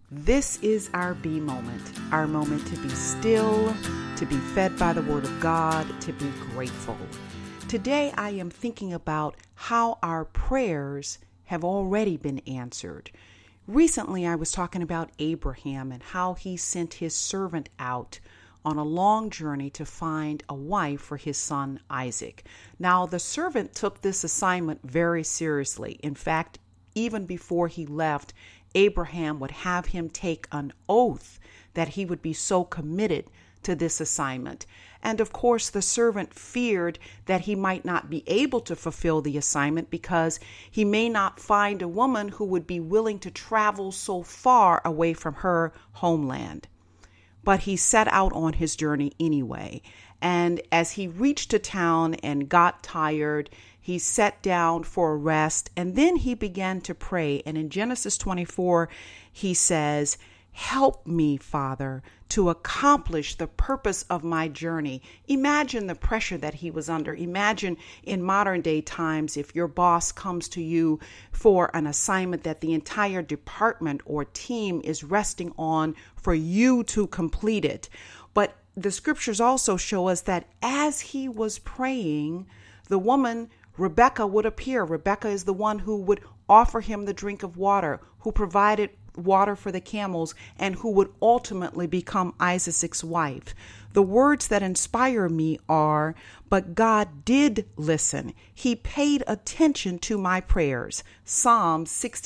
This is our B moment, our moment to be still, to be fed by the Word of God, to be grateful. Today I am thinking about how our prayers have already been answered. Recently I was talking about Abraham and how he sent his servant out on a long journey to find a wife for his son Isaac. Now the servant took this assignment very seriously. In fact, even before he left, Abraham would have him take an oath that he would be so committed to this assignment. And of course, the servant feared that he might not be able to fulfill the assignment because he may not find a woman who would be willing to travel so far away from her homeland. But he set out on his journey anyway. And as he reached a town and got tired, he sat down for a rest, and then he began to pray. And in Genesis 24, he says, "Help me, Father, to accomplish the purpose of my journey." Imagine the pressure that he was under. Imagine in modern day times if your boss comes to you for an assignment that the entire department or team is resting on for you to complete it. But the scriptures also show us that as he was praying, the woman Rebecca would appear. Rebecca is the one who would offer him the drink of water, who provided water for the camels, and who would ultimately become Isaac's wife. The words that inspire me are, "But God did listen. He paid attention to my prayers." Psalm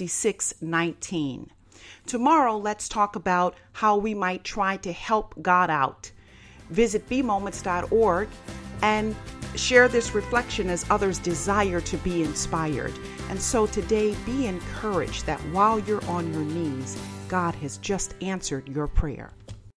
66:19. Tomorrow, let's talk about how we might try to help God out. Visit bmoments.org and share this reflection as others desire to be inspired. And so today, be encouraged that while you're on your knees, God has just answered your prayer.